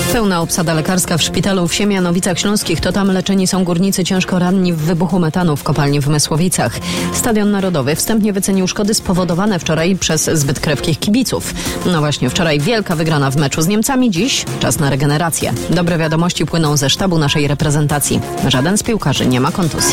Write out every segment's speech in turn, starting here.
Pełna obsada lekarska w szpitalu w Siemianowicach Śląskich. To tam leczeni są górnicy ciężko ranni w wybuchu metanu w kopalni w Mysłowicach. Stadion Narodowy wstępnie wycenił szkody spowodowane wczoraj przez zbyt krewkich kibiców. No właśnie, wczoraj wielka wygrana w meczu z Niemcami, dziś czas na regenerację. Dobre wiadomości płyną ze sztabu naszej reprezentacji. Żaden z piłkarzy nie ma kontuzji.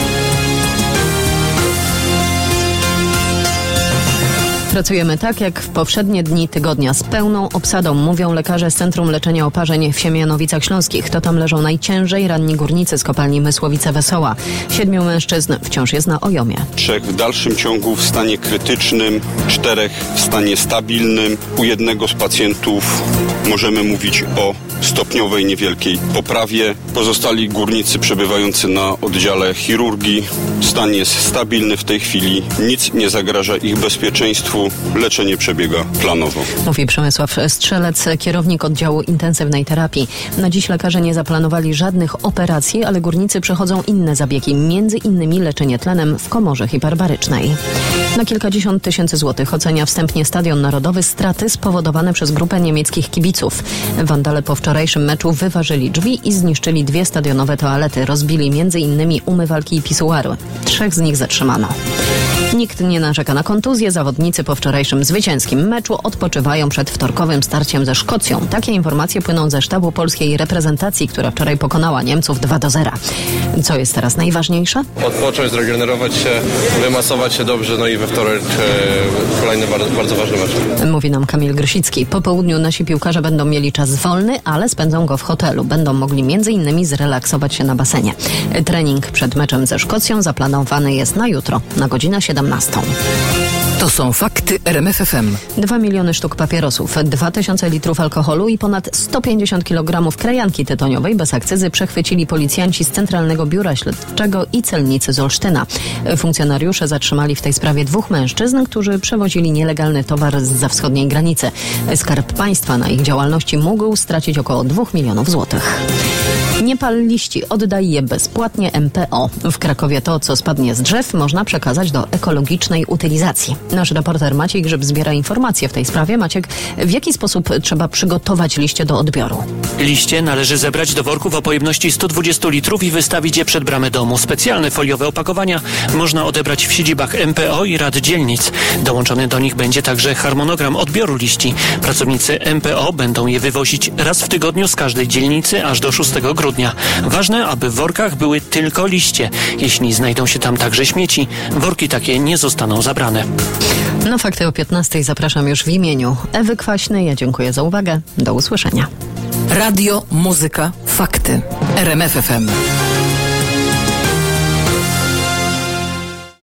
Pracujemy tak jak w poprzednie dni tygodnia z pełną obsadą, mówią lekarze z Centrum Leczenia Oparzeń w Siemianowicach Śląskich. To tam leżą najciężej ranni górnicy z kopalni Mysłowice-Wesoła. 7 mężczyzn wciąż jest na ojomie. 3 w dalszym ciągu w stanie krytycznym, 4 w stanie stabilnym. U jednego z pacjentów możemy mówić o stopniowej, niewielkiej poprawie. Pozostali górnicy przebywający na oddziale chirurgii. Stan jest stabilny w tej chwili. Nic nie zagraża ich bezpieczeństwu. Leczenie przebiega planowo. Mówi Przemysław Strzelec, kierownik oddziału intensywnej terapii. Na dziś lekarze nie zaplanowali żadnych operacji, ale górnicy przechodzą inne zabiegi, między innymi leczenie tlenem w komorze hiperbarycznej. Na kilkadziesiąt tysięcy złotych ocenia wstępnie Stadion Narodowy straty spowodowane przez grupę niemieckich kibiców. Wandale po wczorajszym meczu wyważyli drzwi i zniszczyli 2 stadionowe toalety. Rozbili m.in. umywalki i pisuary. 3 z nich zatrzymano. Nikt nie narzeka na kontuzję. Zawodnicy po wczorajszym zwycięskim meczu odpoczywają przed wtorkowym starciem ze Szkocją. Takie informacje płyną ze sztabu polskiej reprezentacji, która wczoraj pokonała Niemców 2-0. Co jest teraz najważniejsze? Odpocząć, zregenerować się, wymasować się dobrze, no i we wtorek kolejny bardzo ważny mecz. Mówi nam Kamil Grysicki. Po południu nasi piłkarze będą mieli czas wolny, ale spędzą go w hotelu. Będą mogli m.in. zrelaksować się na basenie. Trening przed meczem ze Szkocją zaplanowany jest na jutro, na godzinę 17. To są fakty RMF FM. 2 miliony sztuk papierosów, 2000 litrów alkoholu i ponad 150 kg krajanki tytoniowej bez akcyzy przechwycili policjanci z Centralnego Biura Śledczego i celnicy z Olsztyna. Funkcjonariusze zatrzymali w tej sprawie 2 mężczyzn, którzy przewozili nielegalny towar zza wschodniej granicy. Skarb Państwa na ich działalności mógł stracić około 2 milionów złotych. Nie pal liści, oddaj je bezpłatnie MPO. W Krakowie to, co spadnie z drzew, można przekazać do ekologicznej utylizacji. Nasz reporter Maciej Grzyb zbiera informacje w tej sprawie. Maciek, w jaki sposób trzeba przygotować liście do odbioru? Liście należy zebrać do worków o pojemności 120 litrów i wystawić je przed bramę domu. Specjalne foliowe opakowania można odebrać w siedzibach MPO i rad dzielnic. Dołączony do nich będzie także harmonogram odbioru liści. Pracownicy MPO będą je wywozić raz w tygodniu z każdej dzielnicy aż do 6 grudnia. Ważne, aby w workach były tylko liście. Jeśli znajdą się tam także śmieci, worki takie nie zostaną zabrane. No fakty o 15:00 zapraszam już w imieniu Ewy Kwaśnej. Ja dziękuję za uwagę. Do usłyszenia. Radio, muzyka, fakty. RMF FM.